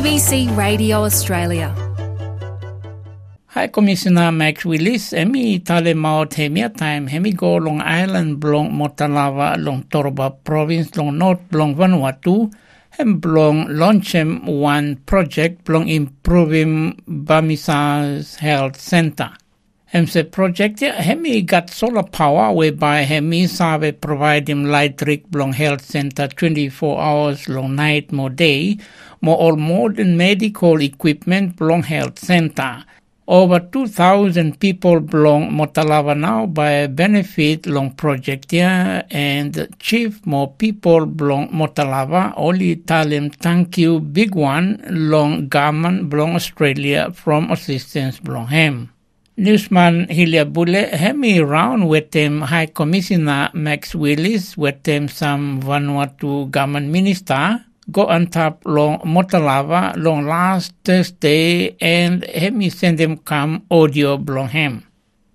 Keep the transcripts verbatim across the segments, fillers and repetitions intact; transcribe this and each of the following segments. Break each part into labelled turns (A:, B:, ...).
A: B C Radio Australia.
B: Hi Commissioner Max Willis, emi tale mau temia time hemi go long island blong Motalava long Torba province long north blong Vanuatu hem blong launchem one project blong improving Bamisa's health center. Hem se project ya hemi got solar power whereby hemi save provide him electric blong health center twenty-four hours long night more day more all modern medical equipment blong health center. Over two thousand people belong Motalava now by benefit long project here, and chief more people belong Motalava only tell him thank you big one long government belong Australia from assistance belong him. Newsman Hilia Bule hemi round with them High Commissioner Max Willis with them some Vanuatu government minister go on top long Motalava long last Thursday and hemi send them come audio blong him.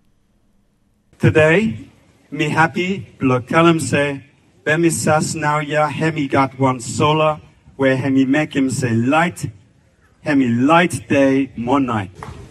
C: Today, me happy blong tell him say, Bemi sas now ya hemi got one solar where hemi make him say light, hemi light day more night.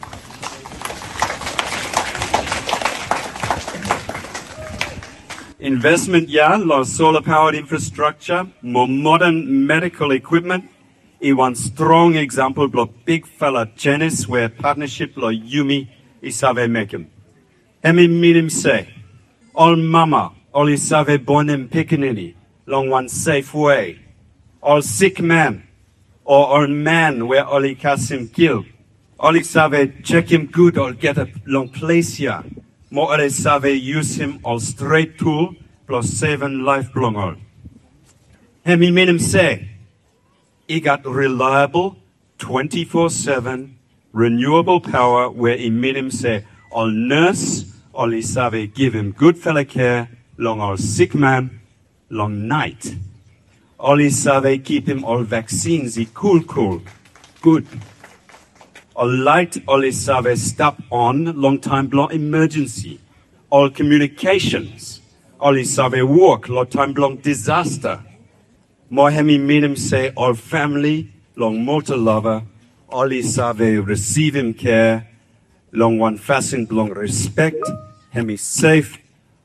C: Investment, yeah, lo solar-powered infrastructure, more modern medical equipment. I one strong example, lo big fella Janice, where partnership lo Yumi isave make him. Hemi minim say, all mama, all isave bonem picanini, long one safe way. All sick man, or all man where all kasim kill. All isave check him good, or get a long place here. More or save use him all straight tool plus seven life belong all. Hemi made him say, he got reliable twenty-four seven renewable power where he made him say, all nurse, all he save give him good fella care, long all sick man, long night. All he save keep him all vaccines, he cool cool, good. All light, all is save stop on, long time belong emergency. All communications, all is save work, long time belong disaster. More hemi made him say, all family, long motor lover, all is save receive him care, long one fasten belong respect, hemi safe,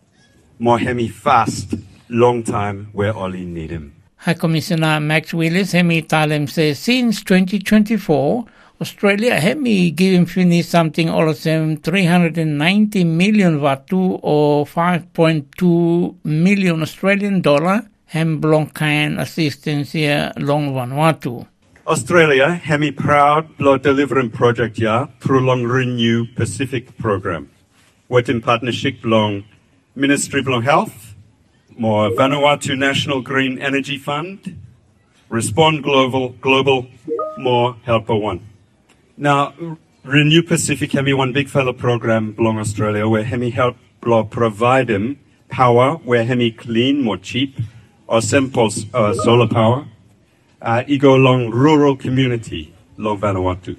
C: more hemi fast, long time where all he need him.
B: High Commissioner Max Willis hemi tell him say, since twenty twenty-four, Australia hemi give him finish something all of them three hundred ninety million Vatu or five point two million Australian dollar hem belong kind assistance here long Vanuatu.
C: Australia hemi proud blow delivering project ya through long Renew Pacific program. What in partnership belong Ministry belong Health, more Vanuatu National Green Energy Fund, Respond Global Global, more Helper One. Now, Renew Pacific hemi one big fellow program belong Australia where hemi help blow provide him power where hemi clean, more cheap, or simple uh, solar power. Uh, he go along rural community, long Vanuatu.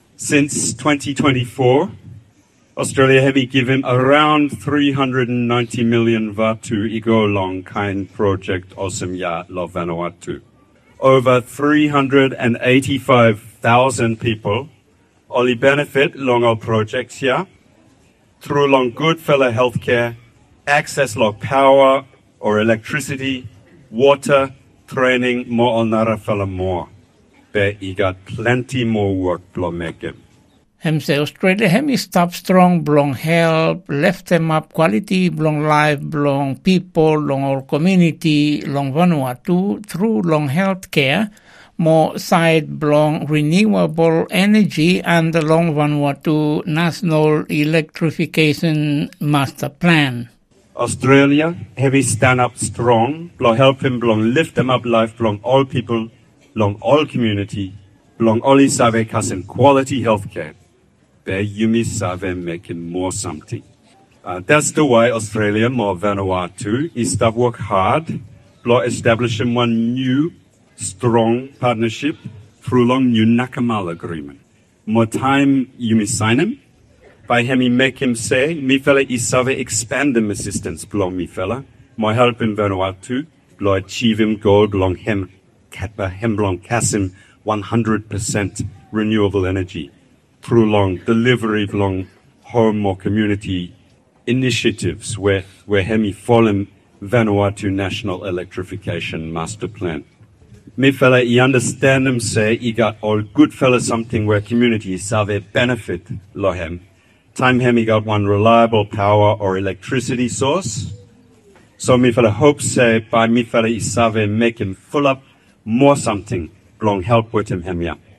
C: Since twenty twenty-four, Australia hemi give him around three hundred ninety million Vatu he go along kind project awesome ya lo Vanuatu. Over three hundred eighty-five thousand people only benefit long our projects here through long good fella healthcare, access long power or electricity, water, training, more on nara fella more. But he got plenty more work to make him.
B: Hem say Australia hemi stop strong belong help, left them up quality belong life belong people long our community long Vanuatu through long health care. More side belong renewable energy and the long Vanuatu National Electrification Master Plan.
C: Australia heavy stand up strong, belong help him belong lift them up life belong all people, belong all community, belong all save cousin quality healthcare. Bear Yumi save making more something. Uh, that's the way Australia more Vanuatu is stop work hard, belong establishing one new strong partnership through long new Nakamal agreement. More time you may sign him. By him he make him say, me fella isave expand him assistance belong me fella. More help in Vanuatu, belong achieve him goal belong him, katba him belong kasim, one hundred percent renewable energy through long delivery of long home or community initiatives where where hemi follow Vanuatu National Electrification Master Plan. Me fella, I understand them say I got all good fella something where communities save benefit lohem. Time hemi got one reliable power or electricity source. So me fella hope say by me fella I save make him full up more something long help with him hemia.